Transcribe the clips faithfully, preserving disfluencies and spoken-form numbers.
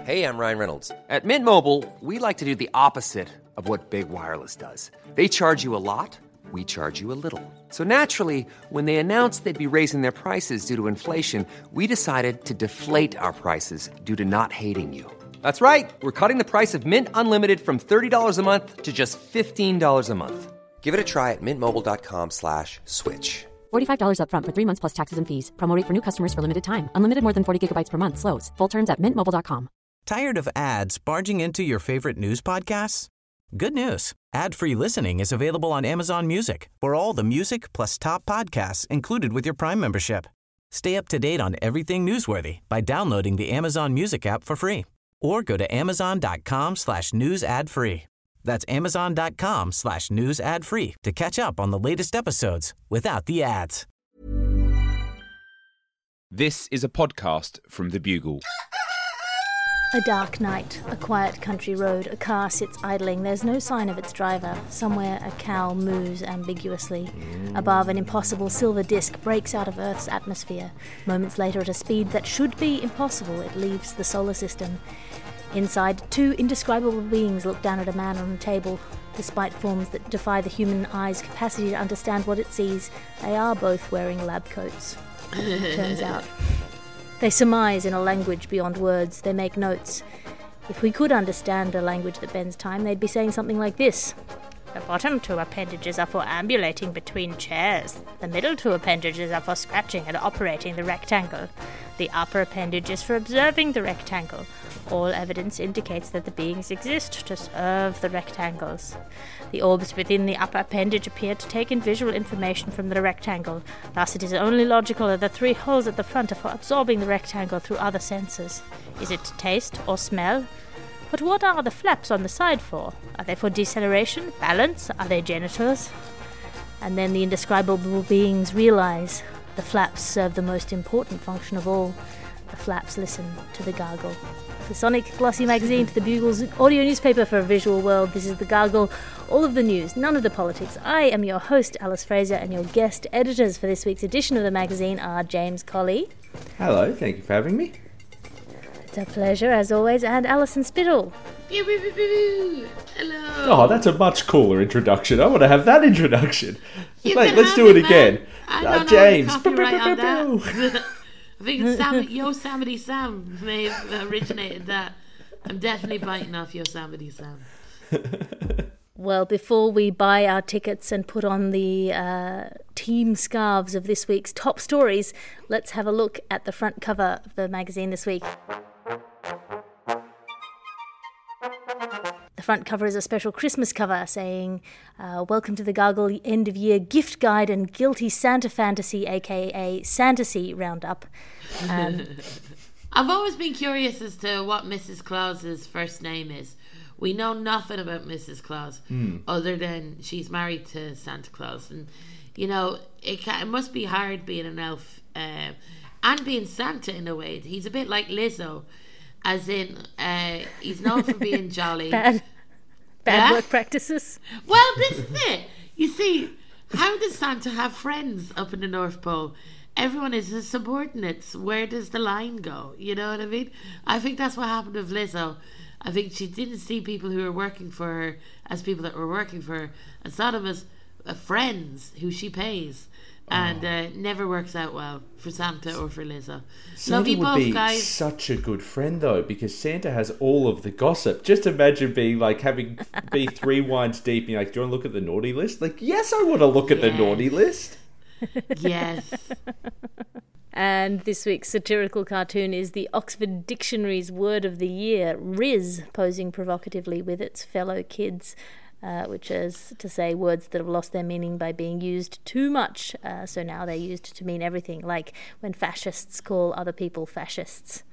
Hey, I'm Ryan Reynolds. At Mint Mobile, we like to do the opposite of what Big Wireless does. They charge you a lot, we charge you a little. So naturally, when they announced they'd be raising their prices due to inflation, we decided to deflate our prices due to not hating you. That's right. We're cutting the price of Mint Unlimited from thirty dollars a month to just fifteen dollars a month. Give it a try at mintmobile.com slash switch. forty-five dollars up front for three months plus taxes and fees. Promo rate for new customers for limited time. Unlimited more than forty gigabytes per month. Slows full terms at mint mobile dot com. Tired of ads barging into your favorite news podcasts? Good news. Ad-free listening is available on Amazon Music for all the music plus top podcasts included with your Prime membership. Stay up to date on everything newsworthy by downloading the Amazon Music app for free or go to amazon.com slash news ad free. That's amazon.com slash news ad free to catch up on the latest episodes without the ads. This is a podcast from The Bugle. A dark night, a quiet country road, a car sits idling. There's no sign of its driver. Somewhere a cow moos ambiguously. Above, an impossible silver disk breaks out of Earth's atmosphere. Moments later, at a speed that should be impossible, it leaves the solar system. Inside, two indescribable beings look down at a man on a table. Despite forms that defy the human eye's capacity to understand what it sees, they are both wearing lab coats. Turns out. They surmise in a language beyond words. They make notes. If we could understand a language that bends time, they'd be saying something like this. The bottom two appendages are for ambulating between chairs. The middle two appendages are for scratching and operating the rectangle. The upper appendage is for observing the rectangle. All evidence indicates that the beings exist to serve the rectangles. The orbs within the upper appendage appear to take in visual information from the rectangle. Thus, it is only logical that the three holes at the front are for absorbing the rectangle through other senses. Is it taste or smell? But what are the flaps on the side for? Are they for deceleration, balance? Are they genitals? And then the indescribable beings realize the flaps serve the most important function of all. The flaps listen to the gargle. The sonic glossy magazine to the Bugle's audio newspaper for a visual world. This is The Gargle, all of the news, none of the politics. I am your host, Alice Fraser, and your guest editors for this week's edition of the magazine are James Colley. Hello, thank you for having me. It's a pleasure, as always, and Alison Spittle. Pew, pew, pew, pew. Hello. Oh, that's a much cooler introduction. I want to have that introduction. You Wait, can let's have do it it, again. man. I Uh, don't James. know the copyright on that. I think it's Sam, Yosemite Sam may have originated that. I'm definitely biting off Yosemite Sam. Well, before we buy our tickets and put on the uh, team scarves of this week's top stories, let's have a look at the front cover of the magazine this week. The front cover is a special Christmas cover saying, uh, welcome to the Gargle End of Year Gift Guide and Guilty Santa Fantasy, aka Santasy Roundup. Um, I've always been curious as to what Missus Claus's first name is. We know nothing about Missus Claus mm. other than she's married to Santa Claus. And, you know, it, can, it must be hard being an elf uh, and being Santa in a way. He's a bit like Lizzo, as in, uh, he's known for being jolly. Bad, bad yeah? work practices. Well, this is it. You see, how does Santa have friends up in the North Pole? Everyone is his subordinates. Where does the line go? You know what I mean? I think that's what happened with Lizzo. I think she didn't see people who were working for her as people that were working for her, and saw them as uh, friends who she pays. And uh, never works out well for Santa or for Lizzo. Santa Love you would both, be guys. such a good friend though, because Santa has all of the gossip. Just imagine being like having be three wines deep, and you're like, do you want to look at the naughty list? Like, yes, I want to look at Yes. the naughty list. Yes. And this week's satirical cartoon is the Oxford Dictionary's word of the year, Riz, posing provocatively with its fellow kids, uh, which is to say words that have lost their meaning by being used too much. Uh, so now they're used to mean everything, like when fascists call other people fascists.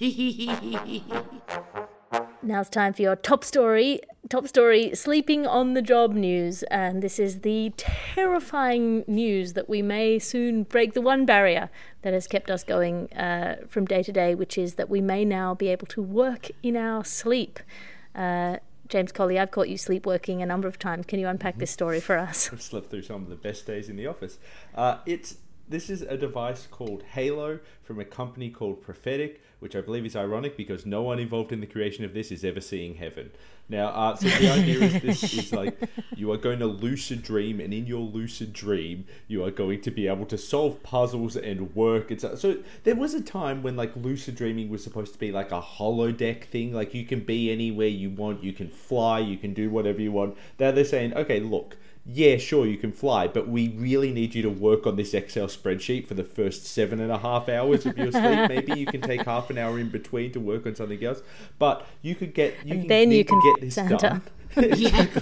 Now it's time for your top story. Top story, sleeping on the job news. And this is the terrifying news that we may soon break the one barrier that has kept us going uh, from day to day, which is that we may now be able to work in our sleep. Uh, James Colley, I've caught you sleepwalking a number of times. Can you unpack this story for us? I've slept through some of the best days in the office. Uh, it's This is a device called Halo from a company called Prophetic, which I believe is ironic because no one involved in the creation of this is ever seeing heaven. Now, uh, so the idea is this is like you are going to lucid dream, and in your lucid dream, you are going to be able to solve puzzles and work. It's so there was a time when like lucid dreaming was supposed to be like a holodeck thing, like you can be anywhere you want, you can fly, you can do whatever you want. Now they're saying, okay, look, yeah, sure, you can fly, but we really need you to work on this Excel spreadsheet for the first seven and a half hours of your sleep. Maybe you can take half an hour in between to work on something else, but you could get you and can, then you can get this Santa. done. Yes.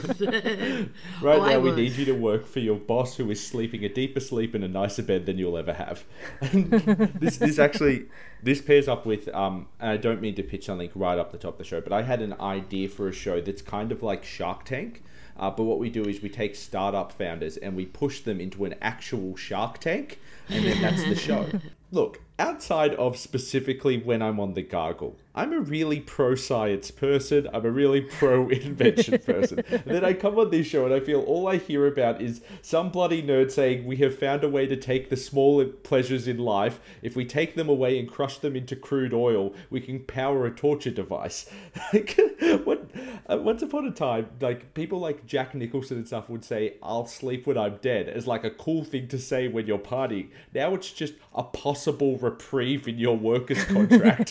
Right Oh, now, I we would. need you to work for your boss, who is sleeping a deeper sleep in a nicer bed than you'll ever have. this, this actually, this pairs up with. Um, and I don't mean to pitch something right up the top of the show, but I had an idea for a show that's kind of like Shark Tank. Uh, but what we do is we take startup founders and we push them into an actual Shark Tank, and then that's the show. Look, outside of specifically when I'm on the Gargle, I'm a really pro-science person. I'm a really pro-invention person. And then I come on this show and I feel all I hear about is some bloody nerd saying we have found a way to take the small pleasures in life. If we take them away and crush them into crude oil, we can power a torture device. Like, what, uh, once upon a time, like people like Jack Nicholson and stuff would say, "I'll sleep when I'm dead," as like a cool thing to say when you're partying. Now it's just a possible reprieve in your workers' contract.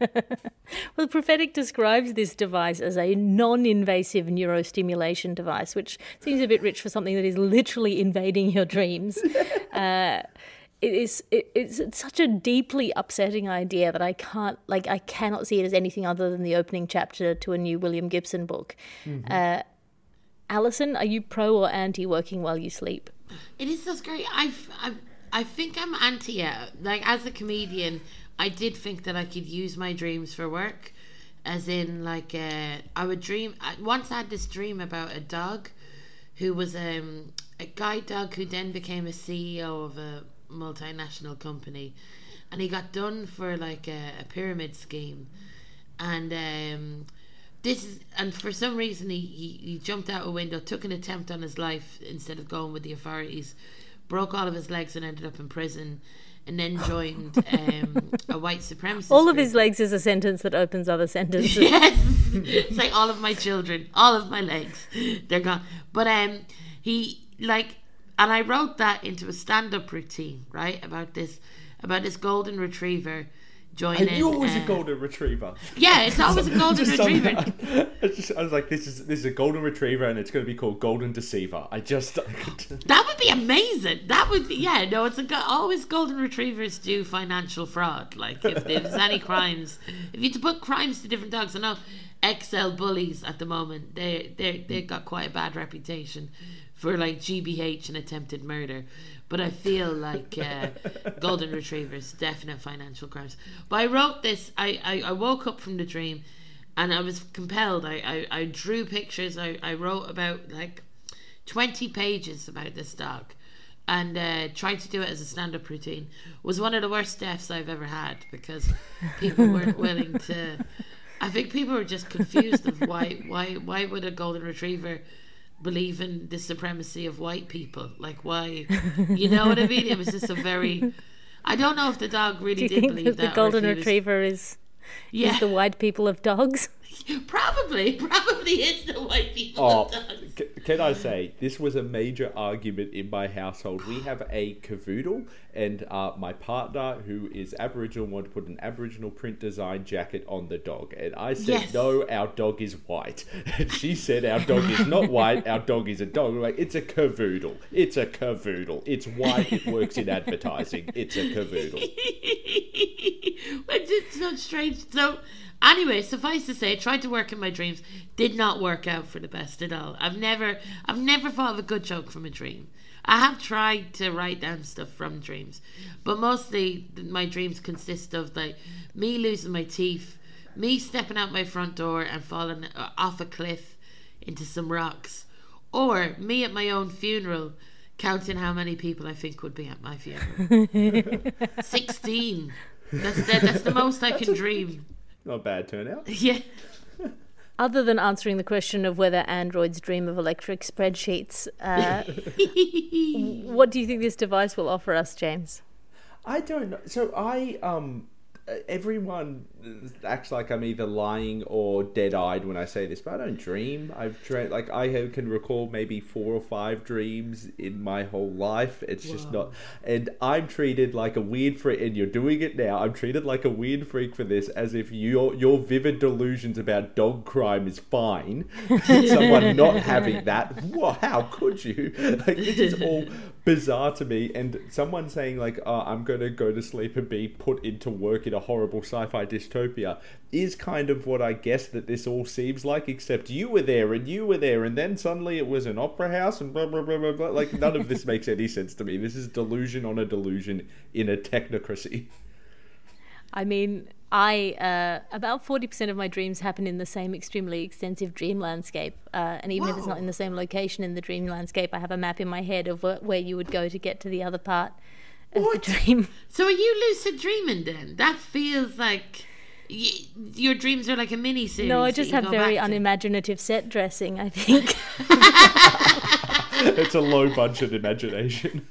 Well, Prophetic describes this device as a non-invasive neurostimulation device, which seems a bit rich for something that is literally invading your dreams. uh, it is it, it's such a deeply upsetting idea that I can't like I cannot see it as anything other than the opening chapter to a new William Gibson book. Mm-hmm. Uh, Alison, are you pro or anti working while you sleep? It is so scary. I I I think I'm anti it. Like as a comedian, I did think that I could use my dreams for work, as in like uh, I would dream. I once had this dream about a dog, who was um, a guide dog who then became a C E O of a multinational company, and he got done for like a, a pyramid scheme, and um, this is and for some reason he, he he jumped out a window, took an attempt on his life instead of going with the authorities, broke all of his legs and ended up in prison. And then joined um, a white supremacist All of group. his legs is a sentence that opens other sentences. Yes, it's like all of my children, all of my legs, they're gone. But um, he like, and I wrote that into a stand-up routine, right? About this, about this golden retriever joining. I knew it was uh, a golden retriever. Yeah, it's always a golden Just retriever. somehow- I, just, I was like, this is this is a golden retriever, and it's going to be called Golden Deceiver. I just. That would be amazing. That would be, yeah, no, it's a, go- always golden retrievers do financial fraud. Like, if there's any crimes, if you had to put crimes to different dogs, I know X L bullies at the moment, they they they've got quite a bad reputation for, like, G B H and attempted murder. But I feel like uh, golden retrievers, definite financial crimes. But I wrote this, I, I, I woke up from the dream, and I was compelled. I, I, I drew pictures, I, I wrote about, like, twenty pages about this dog, and uh, tried to do it as a stand-up routine. It was one of the worst deaths I've ever had, because people weren't willing to. I think people were just confused of why why why would a golden retriever believe in the supremacy of white people? Like, why? You know what I mean? It was just a very. I don't know if the dog really Do you did think believe that that. the golden or if he was- retriever is, Yeah. is the white people of dogs? Probably, probably is the white people Oh, of dogs. c- can I say, this was a major argument in my household. We have a cavoodle, and uh, my partner, who is Aboriginal, wanted to put an Aboriginal print design jacket on the dog. And I said, Yes. no, our dog is white. And she said, our dog is not white, our dog is a dog. We're like, it's a cavoodle. It's a cavoodle. It's white, it works in advertising. It's a cavoodle. Which is so strange. So, anyway, suffice to say, I tried to work in my dreams. Did not work out for the best at all. I've never, I've never thought of a good joke from a dream. I have tried to write down stuff from dreams, but mostly my dreams consist of like me losing my teeth, me stepping out my front door and falling off a cliff into some rocks, or me at my own funeral counting how many people I think would be at my funeral. sixteen. That's the, that's the most I can dream. Not a bad turnout. Yeah. Other than answering the question of whether androids dream of electric spreadsheets, uh, what do you think this device will offer us, James? I don't know. So I, um, everyone acts like I'm either lying or dead-eyed when I say this, but I don't dream. I've dreamt, like, I have, can recall maybe four or five dreams in my whole life. It's Whoa. just not, and I'm treated like a weird freak, and you're doing it now. I'm treated like a weird freak for this, as if your your vivid delusions about dog crime is fine. Someone not having that, whoa, how could you? Like, this is all bizarre to me. And someone saying like, oh, I'm going to go to sleep and be put into work in a horrible sci-fi dystopia is kind of what I guess that this all seems like, except you were there and you were there and then suddenly it was an opera house and blah, blah, blah, blah, blah. Like, none of this makes any sense to me. This is delusion on a delusion in a technocracy. I mean, I uh, about forty percent of my dreams happen in the same extremely extensive dream landscape. Uh, and even Whoa. if it's not in the same location in the dream landscape, I have a map in my head of wh- where you would go to get to the other part of what? the dream. So are you lucid dreaming then? That feels like y- your dreams are like a mini-series. No, I just have very unimaginative set dressing, I think. It's a low budget imagination.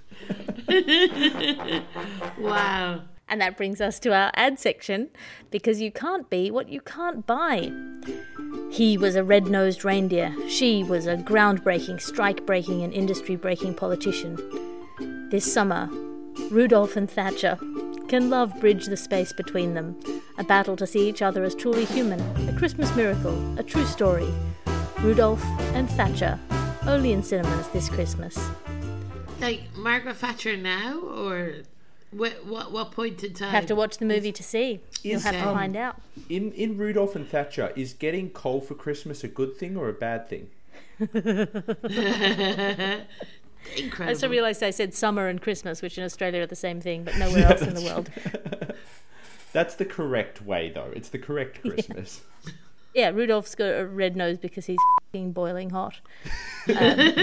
Wow. And that brings us to our ad section, because you can't be what you can't buy. He was a red-nosed reindeer. She was a groundbreaking, strike-breaking and industry-breaking politician. This summer, Rudolph and Thatcher can love bridge the space between them. A battle to see each other as truly human. A Christmas miracle. A true story. Rudolph and Thatcher. Only in cinemas this Christmas. Like Margaret Thatcher now, or... What, what what point in time? Have to watch the movie to see. You'll Is, have to um, find out. In in Rudolph and Thatcher, is getting coal for Christmas a good thing or a bad thing? Incredible. I just realised I said summer and Christmas, which in Australia are the same thing, but nowhere else in the world. That's the correct way, though. It's the correct Christmas. Yeah, yeah, Rudolph's got a red nose because he's f***ing boiling hot. Um,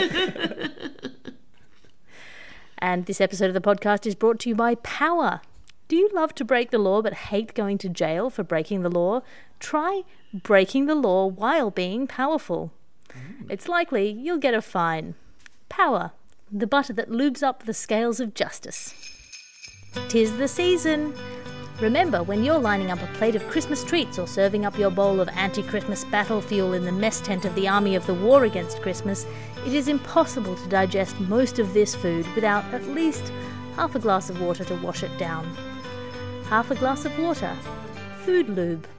And this episode of the podcast is brought to you by Power. Do you love to break the law but hate going to jail for breaking the law? Try breaking the law while being powerful. Mm. It's likely you'll get a fine. Power, the butter that lubes up the scales of justice. 'Tis the season. Remember, when you're lining up a plate of Christmas treats or serving up your bowl of anti-Christmas battle fuel in the mess tent of the army of the war against Christmas, it is impossible to digest most of this food without at least half a glass of water to wash it down. Half a glass of water. Food lube.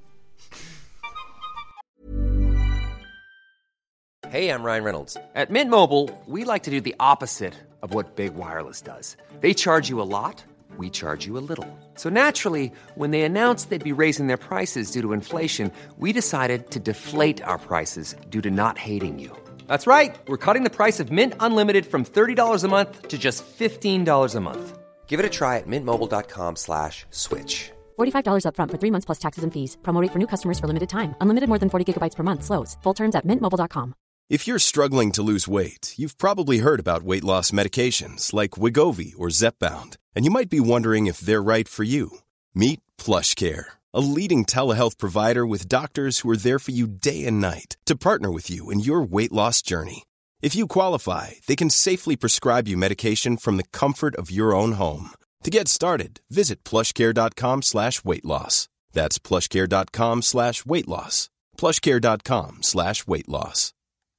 Hey, I'm Ryan Reynolds. At Mint Mobile, we like to do the opposite of what Big Wireless does. They charge you a lot. We charge you a little. So naturally, when they announced they'd be raising their prices due to inflation, we decided to deflate our prices due to not hating you. That's right. We're cutting the price of Mint Unlimited from thirty dollars a month to just fifteen dollars a month. Give it a try at mintmobile.com slash switch. forty-five dollars up front for three months plus taxes and fees. Promo rate for new customers for limited time. Unlimited more than forty gigabytes per month. Slows full terms at mint mobile dot com. If you're struggling to lose weight, you've probably heard about weight loss medications like Wegovy or Zepbound, and you might be wondering if they're right for you. Meet PlushCare, a leading telehealth provider with doctors who are there for you day and night to partner with you in your weight loss journey. If you qualify, they can safely prescribe you medication from the comfort of your own home. To get started, visit plushcare.com slash weight loss. That's plushcare.com slash weight loss. plushcare.com slash weight loss.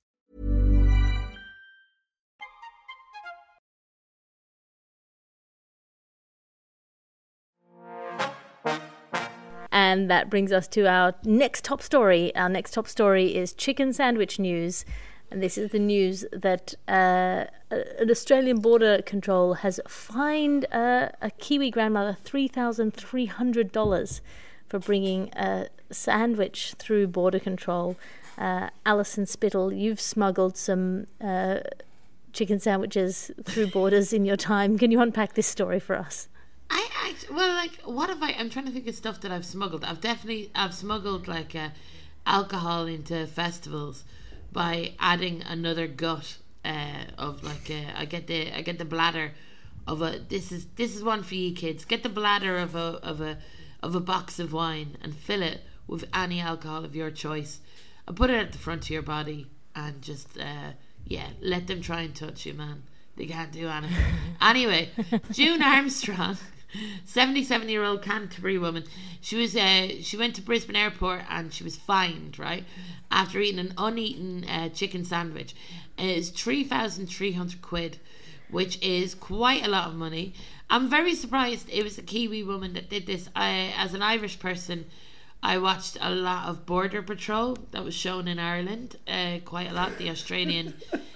And that brings us to our next top story. Our next top story is chicken sandwich news. And this is the news that uh, an Australian border control has fined uh, a Kiwi grandmother three thousand three hundred dollars for bringing a sandwich through border control. Uh, Alison Spittle, you've smuggled some uh, chicken sandwiches through borders in your time. Can you unpack this story for us? I, I well, like, what have I? I'm trying to think of stuff that I've smuggled. I've definitely I've smuggled like uh, alcohol into festivals by adding another gut uh, of like uh, I get the I get the bladder of a this is this is one for you kids. Get the bladder of a of a of a box of wine and fill it with any alcohol of your choice, and put it at the front of your body and just uh, yeah, let them try and touch you, man. They can't do anything. Anyway, June Armstrong seventy-seven-year-old Canterbury woman. She was uh, she went to Brisbane Airport and she was fined, right, after eating an uneaten uh, chicken sandwich. And it's three thousand three hundred quid, which is quite a lot of money. I'm very surprised it was a Kiwi woman that did this. I, as an Irish person, I watched a lot of Border Patrol that was shown in Ireland, uh, quite a lot, the Australian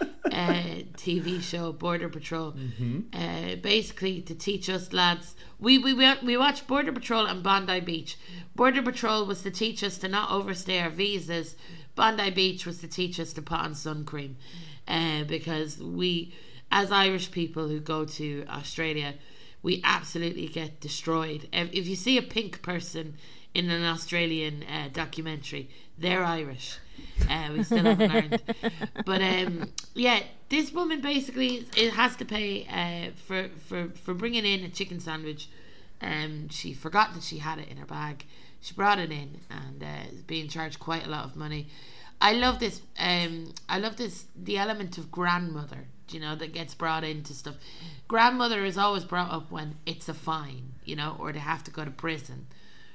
uh, T V show Border Patrol. Mm-hmm. Uh, basically, to teach us lads, we, we we watched Border Patrol and Bondi Beach. Border Patrol was to teach us to not overstay our visas. Bondi Beach was to teach us to put on sun cream, uh, because we, as Irish people who go to Australia, we absolutely get destroyed. If you see a pink person in an Australian uh, documentary, they're Irish. Uh, we still haven't learned. But um, yeah, this woman basically it has to pay uh, for, for, for bringing in a chicken sandwich. Um, she forgot that she had it in her bag. She brought it in and uh, is being charged quite a lot of money. I love this. Um, I love this. The element of grandmother, you know, that gets brought into stuff. Grandmother is always brought up when it's a fine, you know, or they have to go to prison,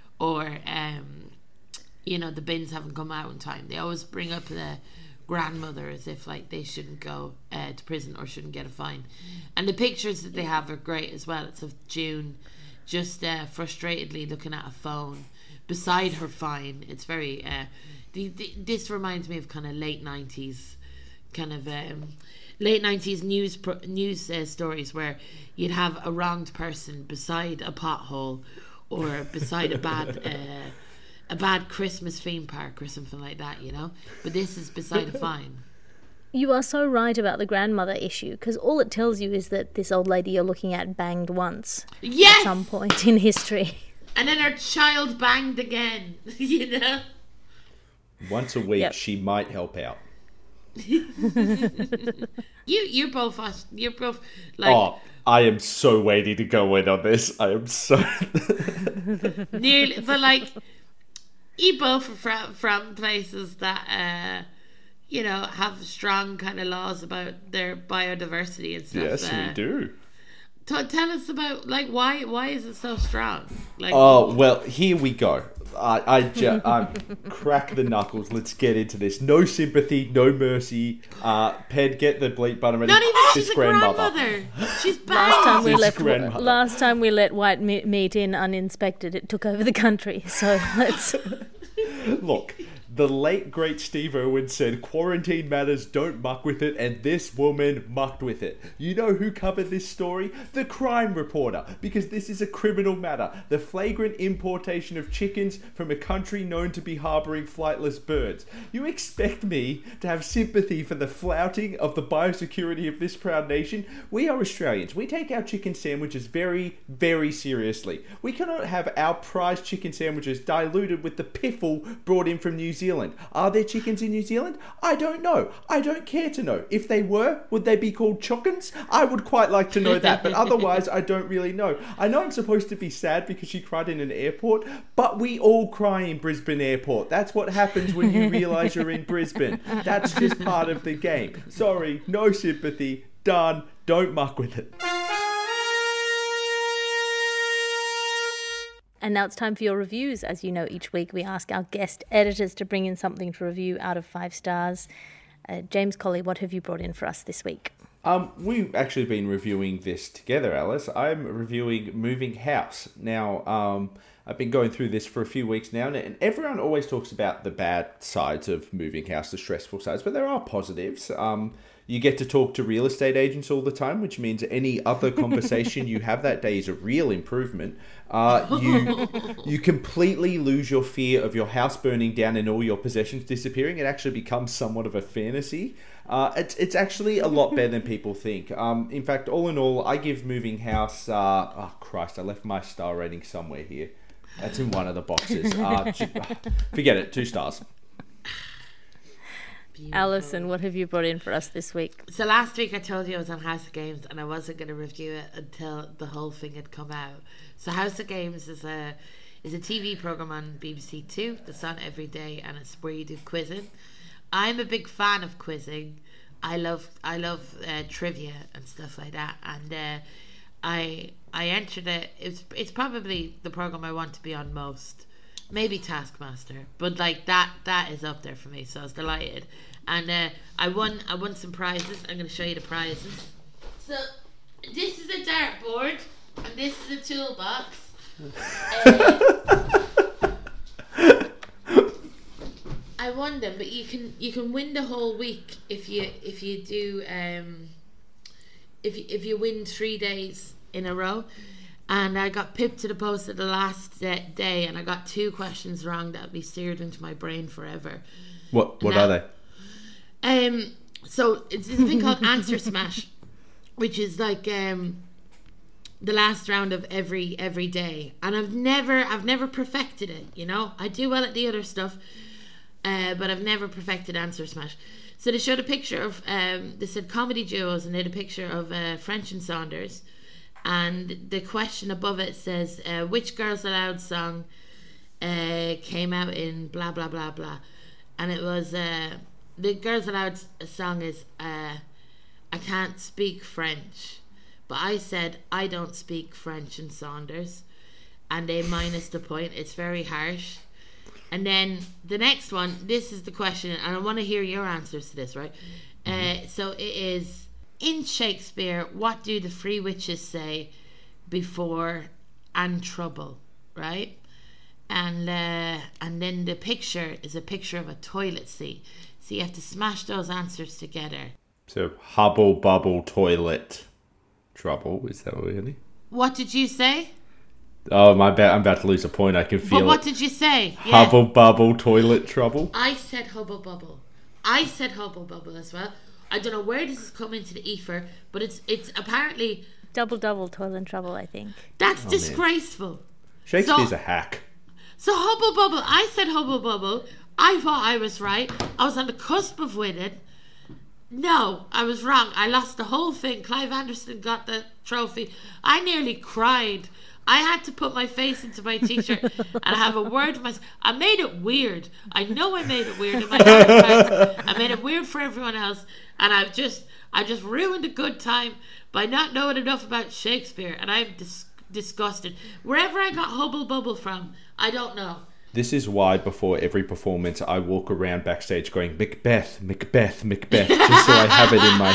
or um, you know, the bins haven't come out in time. They always bring up the grandmother as if like they shouldn't go uh, to prison or shouldn't get a fine. And the pictures that they have are great as well. It's of June just uh, frustratedly looking at a phone beside her fine. It's very uh, the, the, this reminds me of kind of late nineties kind of um, late nineties news pro- news uh, stories where you'd have a wronged person beside a pothole or beside a bad uh, a bad Christmas theme park or something like that, you know. But this is beside a fine. You are so right about the grandmother issue, because all it tells you is that this old lady you're looking at banged once yes! at some point in history. And then her child banged again, you know. Once a week, Yep. she might help out. you you're both us. You're both like. Oh, I am so waiting to go in on this. I am so nearly, but like, you both are from from places that uh, you know, have strong kind of laws about their biodiversity and stuff. Yes, uh, we do. T- tell us about like why why is it so strong? Like, Oh, well, here we go. I, I, ju- I crack the knuckles. Let's get into this. No sympathy, no mercy. Uh, Ped, get the bleep button ready. not even This she's a grandmother. grandmother. She's Last time banged. we This left, grandmother. last time we let white me- meat in uninspected, it took over the country. So let's. Look, the late great Steve Irwin said, "Quarantine matters, don't muck with it," and this woman mucked with it. You know who covered this story? The Crime Reporter, because this is a criminal matter. The flagrant importation of chickens from a country known to be harbouring flightless birds. You expect me to have sympathy for the flouting of the biosecurity of this proud nation? We are Australians. We take our chicken sandwiches very, very seriously. We cannot have our prized chicken sandwiches diluted with the piffle brought in from New Zealand. Are there chickens in New Zealand? I don't know. I don't care to know. If they were, would they be called chockens? I would quite like to know that, but otherwise I don't really know. I know I'm supposed to be sad because she cried in an airport, but we all cry in Brisbane Airport. That's what happens when you realise you're in Brisbane. That's just part of the game. Sorry, no sympathy. Done. Don't muck with it. And now it's time for your reviews. As you know, each week we ask our guest editors to bring in something to review out of five stars. Uh, James Colley, what have you brought in for us this week? Um, we've actually been reviewing this together, Alice. I'm reviewing Moving House. Now, um, I've been going through this for a few weeks now, and everyone always talks about the bad sides of Moving House, the stressful sides, but there are positives. Um, you get to talk to real estate agents all the time, which means any other conversation you have that day is a real improvement. Uh, you you completely lose your fear of your house burning down and all your possessions disappearing. It actually becomes somewhat of a fantasy. Uh, it's it's actually a lot better than people think. Um, in fact, all in all, I give Moving House... Uh, oh, Christ, I left my star rating somewhere here. That's in one of the boxes. Uh, forget it, two stars. Beautiful. Alison, what have you brought in for us this week? So last week I told you I was on House of Games and I wasn't going to review it until the whole thing had come out. So House of Games is a is a T V program on B B C Two that's on every day, and it's where you do quizzing. I'm a big fan of quizzing. I love I love uh, trivia and stuff like that, and uh, I I entered it. It's it's probably the program I want to be on most. Maybe Taskmaster, but like that that is up there for me. So I was delighted, and uh, I won I won some prizes. I'm going to show you the prizes. So this is a dartboard, and this is a toolbox. uh, I won them, but you can you can win the whole week if you if you do um if you, if you win three days in a row. And I got pipped to the post at the last day, and I got two questions wrong that'll be seared into my brain forever. What what now, are they? Um, so it's this thing called Answer Smash, which is like um, the last round of every every day. And I've never I've never perfected it. You know, I do well at the other stuff, uh, but I've never perfected Answer Smash. So they showed a picture of um, they said comedy duos, and they had a picture of uh, French and Saunders. And the question above it says, uh, which Girls Aloud song uh, came out in blah, blah, blah, blah. And it was, uh, the Girls Aloud song is, uh, I can't speak French. But I said, I don't speak French and Saunders. And they minus the point. It's very harsh. And then the next one, this is the question, and I want to hear your answers to this, right? Mm-hmm. Uh, so it is... In Shakespeare, what do the three witches say before and trouble, right? And uh, and then the picture is a picture of a toilet seat. So you have to smash those answers together. So hubble bubble toilet trouble, is that really? What did you say? Oh, my bad! I'm about to lose a point. I can feel but what it. did you say? Hubble yeah. bubble toilet trouble. I said hubble bubble. I said hubble bubble as well. I don't know where this has come into the ether, but it's it's apparently... Double, double, toilet trouble, I think. That's oh, disgraceful. Man. Shakespeare's so, a hack. So Hubble Bubble, I said Hubble Bubble. I thought I was right. I was on the cusp of winning. No, I was wrong. I lost the whole thing. Clive Anderson got the trophy. I nearly cried. I had to put my face into my t-shirt and have a word with myself. I made it weird. I know I made it weird in my advertising. I made it weird for everyone else. And I've just, I just ruined a good time by not knowing enough about Shakespeare. And I'm dis- disgusted. Wherever I got Hubble Bubble from, I don't know. This is why before every performance I walk around backstage going, Macbeth, Macbeth, Macbeth, just so I have it in my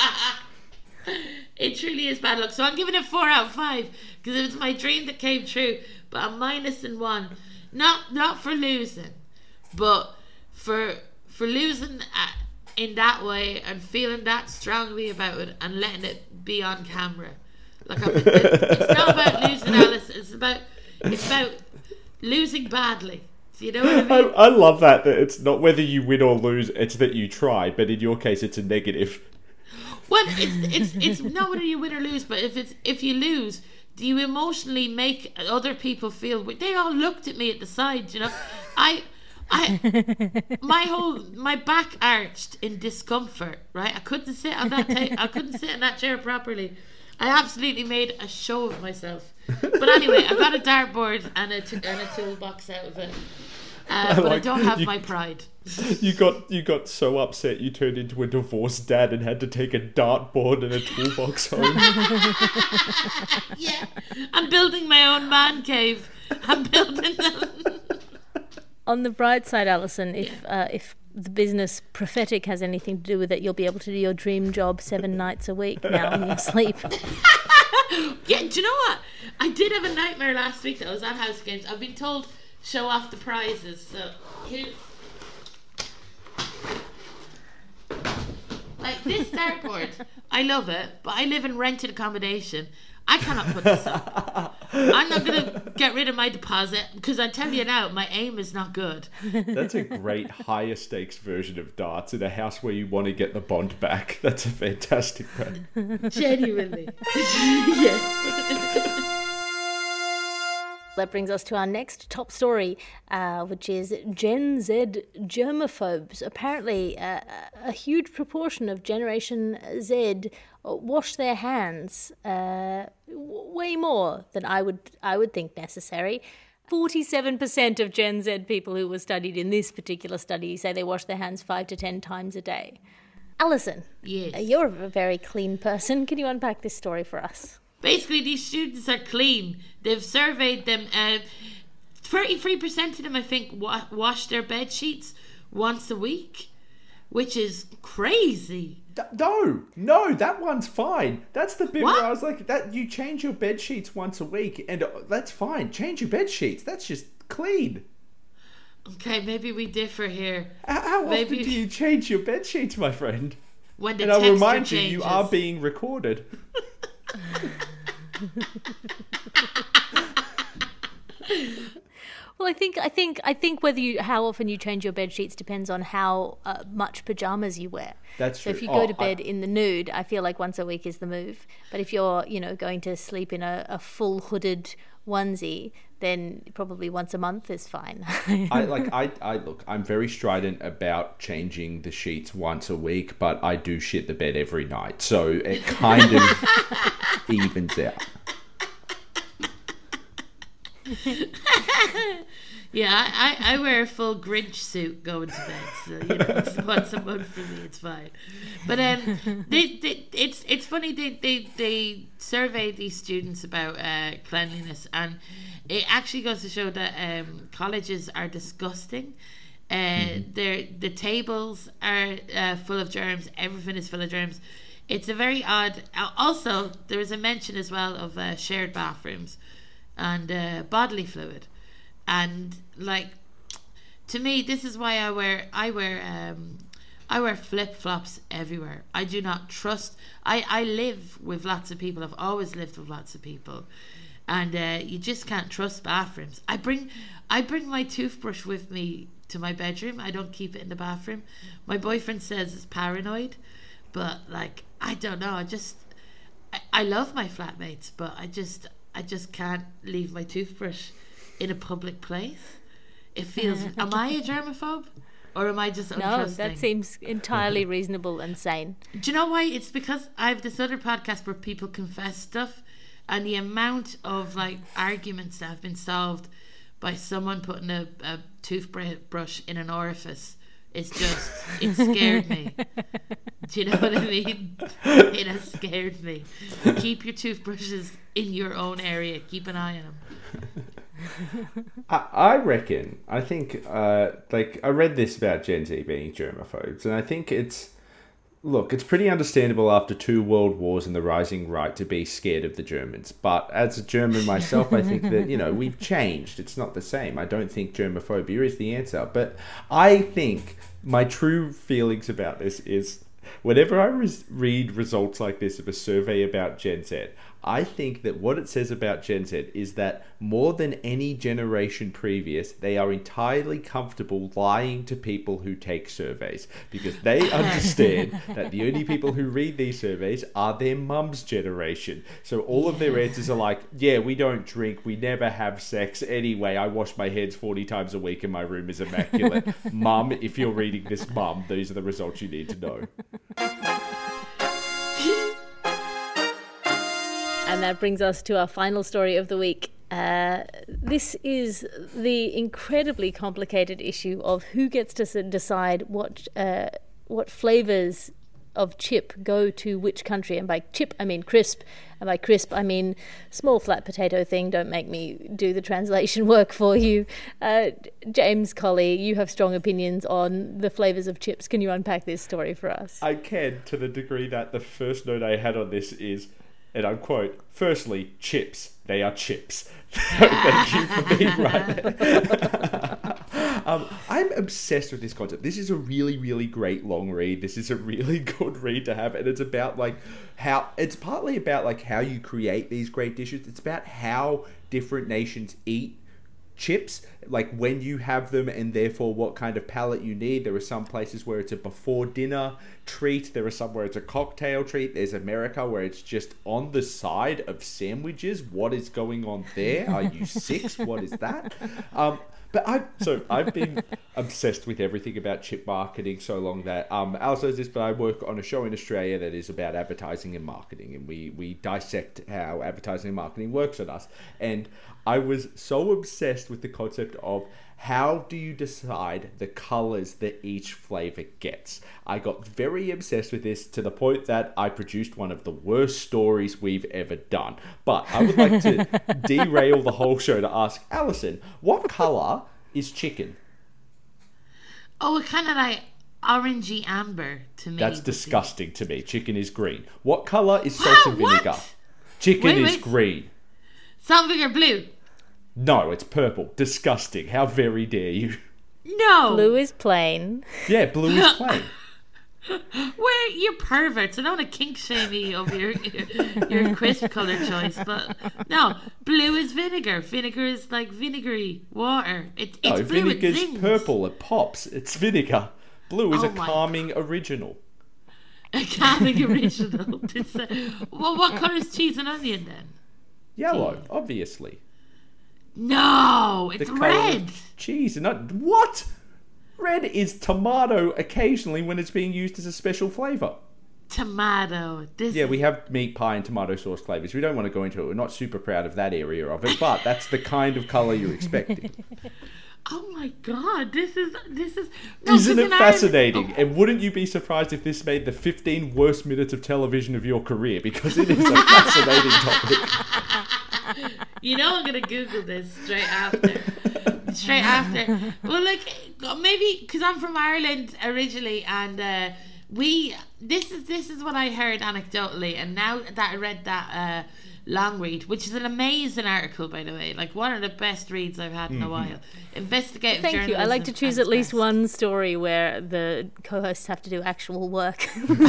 head. It truly is bad luck. So I'm giving it four out of five because it was my dream that came true. But I'm minusing one, not not for losing, but for for losing at, in that way and feeling that strongly about it and letting it be on camera. Like I'm, it, it's not about losing, Alice. It's about it's about losing badly. Do you know what I mean? I, I love that that it's not whether you win or lose; it's that you try. But in your case, it's a negative. Well, it's it's it's not whether you win or lose, but if it's if you lose, do you emotionally make other people feel? They all looked at me at the side, you know. I, I, my whole my back arched in discomfort. Right, I couldn't sit on that ta- I couldn't sit in that chair properly. I absolutely made a show of myself. But anyway, I got a dartboard and a t- and a toolbox out of it. Uh, but like, I don't have you, my pride. You got you got so upset you turned into a divorced dad and had to take a dartboard and a toolbox home. Yeah, I'm building my own man cave. I'm building them. On the bright side, Alison, if yeah. uh, if the business prophetic has anything to do with it, you'll be able to do your dream job seven nights a week now in your sleep. Yeah, do you know what? I did have a nightmare last week that I was at House Games. I've been told show off the prizes, so here. Like this dartboard, I love it, but I live in rented accommodation. I cannot put this up. I'm not going to get rid of my deposit because I tell you now, my aim is not good. That's a great higher stakes version of darts in a house where you want to get the bond back. That's a fantastic one. Genuinely. Yes. That brings us to our next top story, uh, which is Gen Z germaphobes. Apparently, uh, a huge proportion of Generation Z wash their hands, uh, way more than I would I would think necessary. forty-seven percent of Gen Z people who were studied in this particular study say they wash their hands five to ten times a day. Alison, yes. you're a very clean person. Can you unpack this story for us? basically these students are clean. They've surveyed them. Uh, thirty-three percent of them, I think, wa- wash their bed sheets once a week, which is crazy. D- no, no, that one's fine. That's the bit What? where I was like, that you change your bed sheets once a week, and uh, that's fine. Change your bed sheets. That's just clean. Okay, maybe we differ here. How, how Maybe- often do you change your bed sheets, my friend? When the And I'll texture remind you, changes. you are being recorded. Well, I think I think I think whether you how often you change your bed sheets depends on how uh, much pajamas you wear. That's So true. if you go Oh, to bed I- in the nude, I feel like once a week is the move. But if you're, you know, going to sleep in a, a full hooded onesie, then probably once a month is fine. I like I, I look, I'm very strident about changing the sheets once a week, but I do shit the bed every night. So it kind of evens out. Yeah, I, I, I wear a full Grinch suit going to bed, so you know, it's once a month for me, it's fine. But um, they, they, it's it's funny they they they surveyed these students about uh, cleanliness, and it actually goes to show that um, colleges are disgusting. Uh, mm-hmm. They're, the tables are uh, full of germs. Everything is full of germs. It's a very odd. Also, there was a mention as well of uh, shared bathrooms and uh, bodily fluid. And like, to me, this is why I wear I wear um, I wear flip flops everywhere. I do not trust. I, I live with lots of people. I've always lived with lots of people, and uh, you just can't trust bathrooms. I bring I bring my toothbrush with me to my bedroom. I don't keep it in the bathroom. My boyfriend says it's paranoid, but like I don't know. I just I, I love my flatmates, but I just I just can't leave my toothbrush in a public place. It feels. Am I a germaphobe, or am I just untrusting? No, that seems entirely reasonable and sane. Do you know why? It's because I have this other podcast where people confess stuff, and the amount of like arguments that have been solved by someone putting a, a toothbrush in an orifice is just, it scared me. Do you know what I mean? It has scared me. Keep your toothbrushes in your own area. Keep an eye on them. I, I reckon, I think, uh, like, I read this about Gen Z being germaphobes, and I think it's, look, it's pretty understandable after two world wars and the rising right to be scared of the Germans. But as a German myself, I think that, you know, we've changed. It's not the same. I don't think germophobia is the answer. But I think my true feelings about this is whenever I res- read results like this of a survey about Gen Z, I think that what it says about Gen Z is that more than any generation previous, they are entirely comfortable lying to people who take surveys because they understand that the only people who read these surveys are their mum's generation. So all of their answers are like, yeah, we don't drink, we never have sex. Anyway, I wash my hands forty times a week and my room is immaculate. Mum, if you're reading this, mum, these are the results you need to know. And that brings us to our final story of the week. Uh, this is the incredibly complicated issue of who gets to s- decide what uh, what flavours of chip go to which country. And by chip, I mean crisp. And by crisp, I mean small flat potato thing. Don't make me do the translation work for you. Uh, James Colley, you have strong opinions on the flavours of chips. Can you unpack this story for us? I can, to the degree that the first note I had on this is, and I quote, firstly, chips. They are chips. Thank you for being right there. um, I'm obsessed with this concept. This is a really, really great long read. This is a really good read to have. And it's about like how, it's partly about like how you create these great dishes. It's about how different nations eat chips, like when you have them and therefore what kind of palate you need. There are some places where it's a before dinner treat. There are some where it's a cocktail treat. There's America where it's just on the side of sandwiches. What is going on there? Are you six? What is that? Um, but I so I've been obsessed with everything about chip marketing so long that um Alice knows this, but I work on a show in Australia that is about advertising and marketing, and we we dissect how advertising and marketing works on us. And I was so obsessed with the concept of How do you decide the colours that each flavour gets? I got very obsessed with this to the point that I produced one of the worst stories we've ever done. But I would like to derail the whole show to ask Alison, what colour is chicken? Oh, it kind of like orangey amber to me. That's disgusting to me. Chicken is green. What colour is salt and vinegar? What? Chicken Wait, is wait. green. Salt and vinegar blue. No, it's purple. Disgusting. How very dare you? No. Blue is plain. Yeah, blue is plain. Where you perverts? I don't want to kink shame you over your, your, your crisp colour choice, but no, blue is vinegar. Vinegar is like vinegary water. It, it's No, blue. vinegar's It zings. purple. It pops. It's vinegar. Blue is Oh a my calming original. A calming original. It's a- well, what colour is cheese and onion then? Yellow, obviously. No, The it's colour red. of cheese and not what? Red is tomato occasionally when it's being used as a special flavour. Tomato. This Yeah, we have meat pie and tomato sauce flavours. We don't want to go into it. We're not super proud of that area of it, but that's the kind of colour you're expecting. Oh my god, this is this is. No, Isn't 'cause it in Ireland- fascinating? And wouldn't you be surprised if this made the fifteen worst minutes of television of your career? Because it is a fascinating topic. You know I'm gonna Google this straight after. Straight after. Well, like maybe because I'm from Ireland originally, and uh, we this is this is what I heard anecdotally, and now that I read that uh, long read, which is an amazing article by the way, like one of the best reads I've had in a while. Investigative Thank you. I like to journalism choose at at least its best. one story where the co-hosts have to do actual work.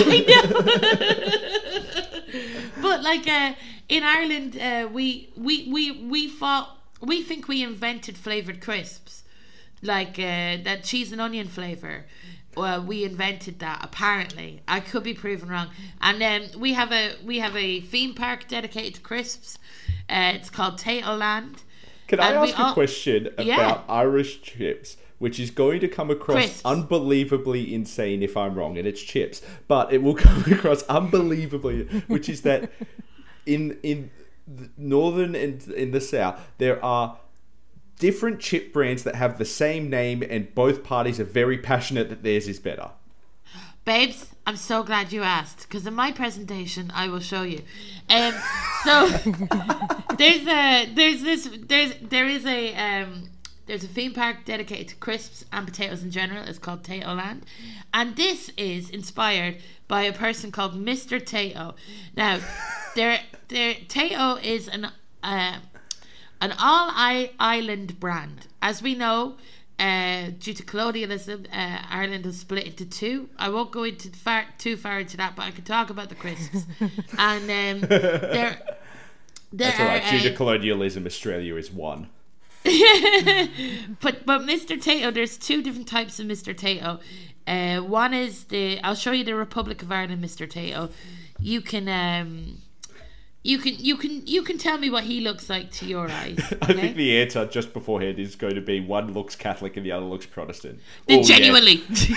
But like uh, in Ireland, uh, we we we we fought. We think we invented flavoured crisps, like uh, that cheese and onion flavour. Well, we invented that. Apparently, I could be proven wrong. And then um, we have a we have a theme park dedicated to crisps. Uh, it's called Tato Land. Can I And we ask a all- question about Yeah. Irish chips, which is going to come across Crisps. unbelievably insane if I'm wrong, and it's chips, but it will come across unbelievably, which is that in in the northern and in the south there are different chip brands that have the same name, and both parties are very passionate that theirs is better. Babes, I'm so glad you asked, because in my presentation I will show you. Um, so there's a there's this there's there is a um there's a theme park dedicated to crisps and potatoes in general. It's called Tato Land, and this is inspired by a person called Mister Tato. Now, there there Tato is an uh, an all I- island brand, as we know. Uh, due to colonialism, uh, Ireland has split into two. I won't go into far, too far into that, but I can talk about the crisps. and um, there, there That's are, alright. Due uh, to colonialism, Australia is one. but but Mister Tato, there's two different types of Mister Tato. Uh, one is the I'll show you the Republic of Ireland Mister Tato. You can um, you can you can you can tell me what he looks like to your eyes. I okay? think the answer just beforehand is going to be one looks Catholic and the other looks Protestant. Then Oh, yeah. genuinely.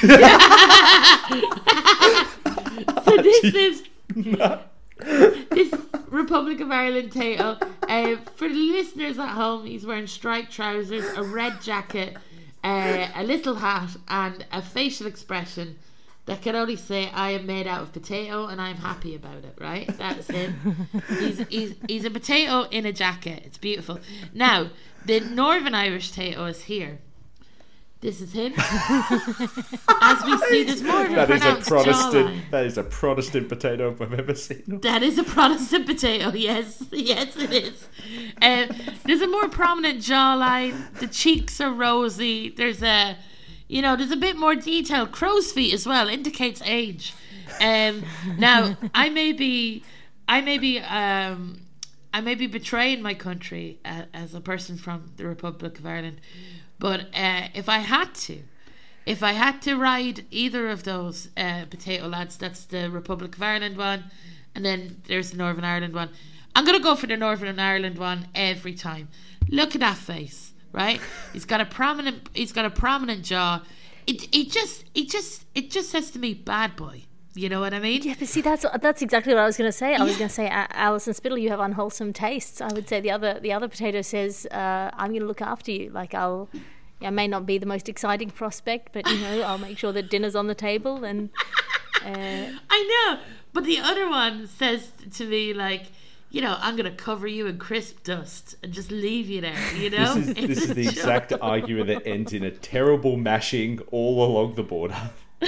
So this is this Republic of Ireland Tato. Uh, for the listeners at home, he's wearing striped trousers, a red jacket, uh, a little hat, and a facial expression that can only say, "I am made out of potato and I'm happy about it." Right? That's him. He's he's he's a potato in a jacket. It's beautiful. Now, the Northern Irish Tato is here. This is him. As we see, there's more of a That is a pronounced Protestant. jawline. That is a Protestant potato if I've ever seen one. That is a Protestant potato, yes. Yes, it is. Um, there's a more prominent jawline. The cheeks are rosy. There's a, you know, there's a bit more detail. Crow's feet as well indicates age. Um, now, I may be, I may be, um, I may be betraying my country uh, as a person from the Republic of Ireland, but uh, if I had to, if I had to ride either of those uh, potato lads, that's the Republic of Ireland one, and then there's the Northern Ireland one. I'm gonna go for the Northern Ireland one every time. Look at that face, right? He's got a prominent, he's got a prominent jaw. It, it just, it just, it just says to me, bad boy. You know what I mean? Yeah, but see, that's that's exactly what I was going to say. I was Yeah. going to say, uh, Alison Spittle, you have unwholesome tastes. I would say the other the other potato says, uh, I'm going to look after you. Like I'll, yeah, may not be the most exciting prospect, but, you know, I'll make sure that dinner's on the table and... Uh, I know, but the other one says to me, like, you know, I'm going to cover you in crisp dust and just leave you there, you know? This is, this is the exact argument that ends in a terrible mashing all along the border. But,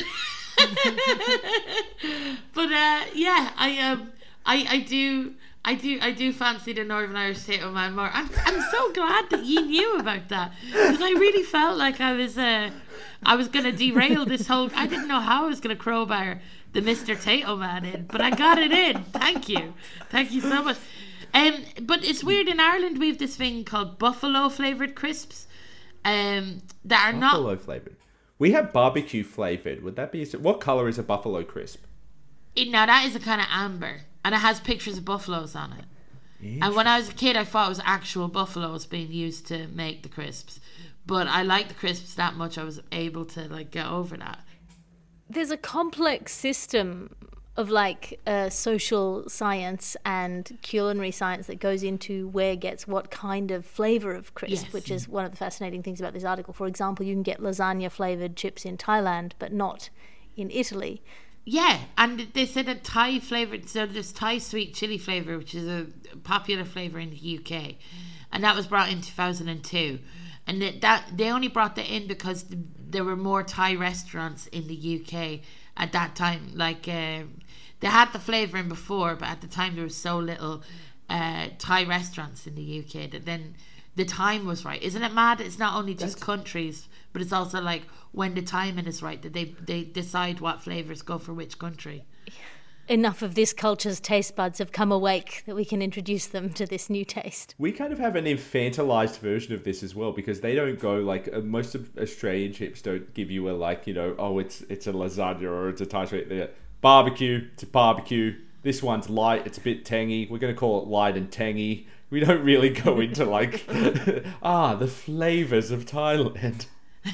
uh, yeah, I um, I, I do... I do I do fancy the Northern Irish potato man more. I'm I'm so glad that you knew about that, because I really felt like I was uh I was gonna derail this whole. I didn't know how I was gonna crowbar the Mister Tato Man in, but I got it in. Thank you, thank you so much. Um, but it's weird, in Ireland we have this thing called buffalo flavoured crisps, um, that are buffalo not flavoured. We have barbecue flavoured. Would that be a, what colour is a buffalo crisp? It, now that is a kind of amber. And it has pictures of buffaloes on it. And when I was a kid, I thought it was actual buffaloes being used to make the crisps. But I like the crisps that much, I was able to like get over that. There's a complex system of like uh, social science and culinary science that goes into where gets what kind of flavour of crisp, Yes. which is one of the fascinating things about this article. For example, you can get lasagna flavoured chips in Thailand, but not in Italy. Yeah, and they said that Thai flavoured, so there's Thai sweet chili flavour, which is a popular flavour in the U K, and that was brought in two thousand two, and that, that they only brought that in because th- there were more Thai restaurants in the U K at that time. Like uh, they had the flavour in before, but at the time there was so little uh, Thai restaurants in the U K that then the time was right. Isn't it mad? It's not only just That's... countries, but it's also like when the timing is right that they they decide what flavours go for which country. Enough of this culture's taste buds have come awake that we can introduce them to this new taste. We kind of have an infantilized version of this as well, because they don't go like uh, most of Australian chips don't give you a like, you know, oh, it's it's a lasagna or it's a Thai sweet. They're barbecue, it's a barbecue. This one's light, it's a bit tangy. We're going to call it light and tangy. We don't really go into like, ah, the flavours of Thailand.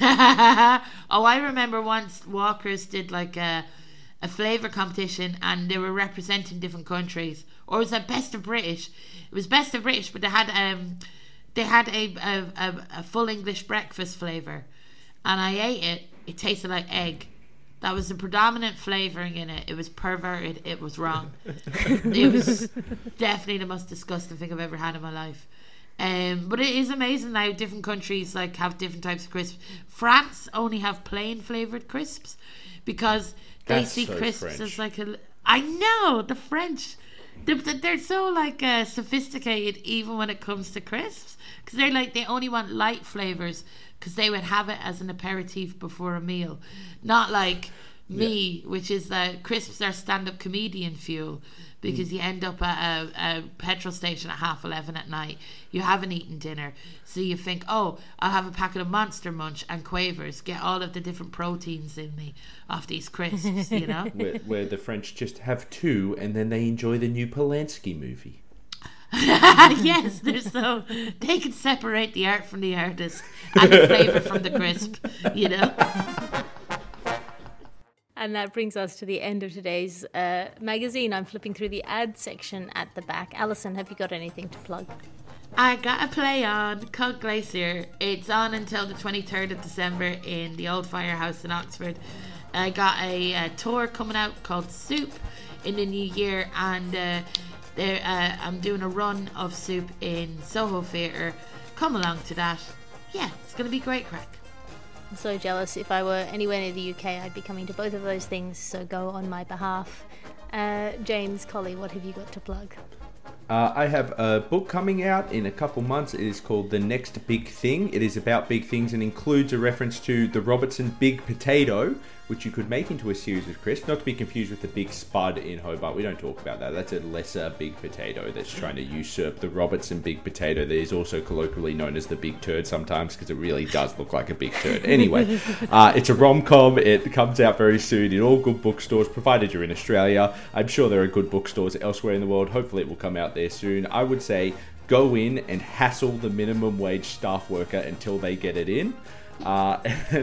Oh, I remember once Walkers did like a a flavour competition, and they were representing different countries, or was it Best of British? It was Best of British, but they had um they had a a, a, a full English breakfast flavour, and I ate it. It tasted like egg. That was the predominant flavouring in it. It was perverted. It was wrong. It was definitely the most disgusting thing I've ever had in my life. Um, but it is amazing how different countries like have different types of crisps. France only have plain flavoured crisps because they That's see so crisps French. as like a. I know the French. They're, they're so like uh, sophisticated even when it comes to crisps, because they're like they only want light flavours because they would have it as an aperitif before a meal, not like me, yeah. which is that uh, crisps are stand-up comedian fuel, because mm. you end up at a, a petrol station at half eleven at night. You haven't eaten dinner, so you think, oh, I'll have a packet of Monster Munch and Quavers, get all of the different proteins in me off these crisps, you know. Where, where the French just have two, and then they enjoy the new Polanski movie. Yes, they're so they can separate the art from the artist and the flavour from the crisp, you know. And that brings us to the end of today's uh, magazine. I'm flipping through the ad section at the back. Alison, have you got anything to plug? I got a play on Cog Glacier. It's on until the twenty-third of December in the Old Firehouse in Oxford. I got a, a tour coming out called Soup in the new year, and uh, there uh, I'm doing a run of Soup in Soho Theatre. Come along to that. Yeah, it's going to be great crack. I'm so jealous. If I were anywhere near the U K, I'd be coming to both of those things, so go on my behalf. Uh, James Colley, what have you got to plug? Uh, I have a book coming out in a couple months. It is called The Next Big Thing. It is about big things and includes a reference to the Robertson Big Potato, which you could make into a series of crisps, not to be confused with the Big Spud in Hobart. We don't talk about that. That's a lesser big potato that's trying to usurp the Robertson Big Potato that is also colloquially known as the Big Turd sometimes, because it really does look like a big turd. Anyway, uh, it's a rom-com. It comes out very soon in all good bookstores, provided you're in Australia. I'm sure there are good bookstores elsewhere in the world. Hopefully it will come out there soon. I would say go in and hassle the minimum wage staff worker until they get it in. Uh, and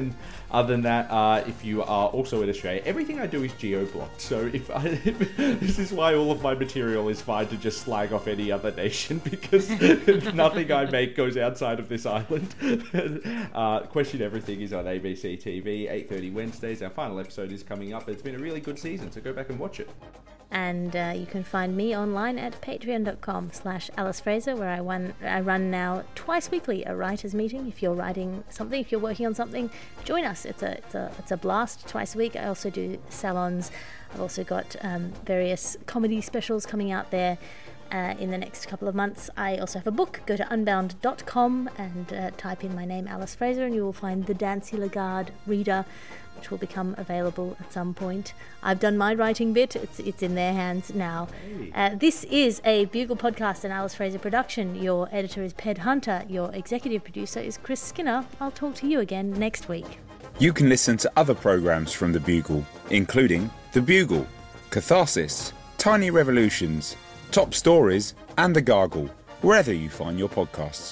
Other than that, uh, if you are also in Australia, everything I do is geo-blocked. So if, I, if this is why all of my material is fine to just slag off any other nation, because nothing I make goes outside of this island. uh, Question Everything is on A B C T V, eight thirty Wednesdays. Our final episode is coming up. It's been a really good season, so go back and watch it. And uh, you can find me online at patreon.com slash Alice Fraser, where I, run, I run now twice weekly a writers' meeting. If you're writing something, if you're working on something, join us. It's a it's a, it's a blast twice a week. I also do salons. I've also got um, various comedy specials coming out there uh, in the next couple of months. I also have a book. Go to unbound dot com and uh, type in my name, Alice Fraser, and you will find the Dancy Lagarde Reader, which will become available at some point. I've done my writing bit. It's it's in their hands now. Hey. Uh, this is a Bugle podcast and Alice Fraser production. Your editor is Ped Hunter. Your executive producer is Chris Skinner. I'll talk to you again next week. You can listen to other programmes from The Bugle, including The Bugle, Catharsis, Tiny Revolutions, Top Stories, and The Gargle, wherever you find your podcasts.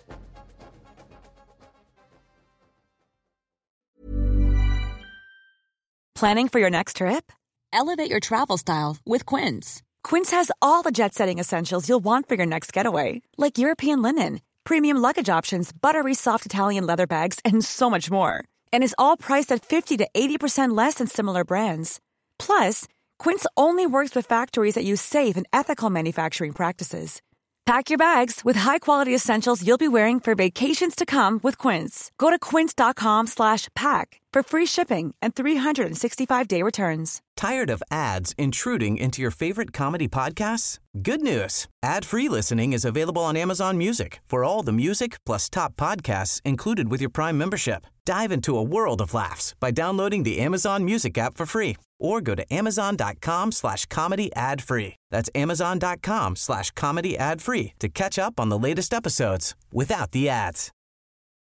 Planning for your next trip? Elevate your travel style with Quince. Quince has all the jet-setting essentials you'll want for your next getaway, like European linen, premium luggage options, buttery soft Italian leather bags, and so much more. And is all priced at fifty to eighty percent less than similar brands. Plus, Quince only works with factories that use safe and ethical manufacturing practices. Pack your bags with high-quality essentials you'll be wearing for vacations to come with Quince. Go to quince.com slash pack for free shipping and three sixty-five day returns. Tired of ads intruding into your favorite comedy podcasts? Good news. Ad-free listening is available on Amazon Music for all the music plus top podcasts included with your Prime membership. Dive into a world of laughs by downloading the Amazon Music app for free or go to amazon.com slash comedy ad free. That's amazon.com slash comedy ad free to catch up on the latest episodes without the ads.